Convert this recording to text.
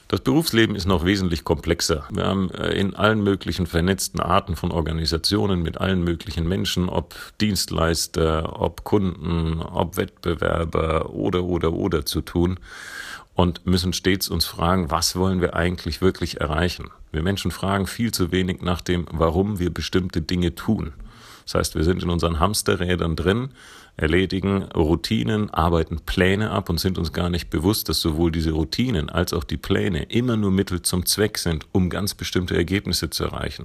Das Berufsleben ist noch wesentlich komplexer. Wir haben in allen möglichen vernetzten Arten von Organisationen mit allen möglichen Menschen, ob Dienstleister, ob Kunden, ob Wettbewerber oder zu tun und müssen stets uns fragen, was wollen wir eigentlich wirklich erreichen? Wir Menschen fragen viel zu wenig nach dem, warum wir bestimmte Dinge tun. Das heißt, wir sind in unseren Hamsterrädern drin, erledigen Routinen, arbeiten Pläne ab und sind uns gar nicht bewusst, dass sowohl diese Routinen als auch die Pläne immer nur Mittel zum Zweck sind, um ganz bestimmte Ergebnisse zu erreichen.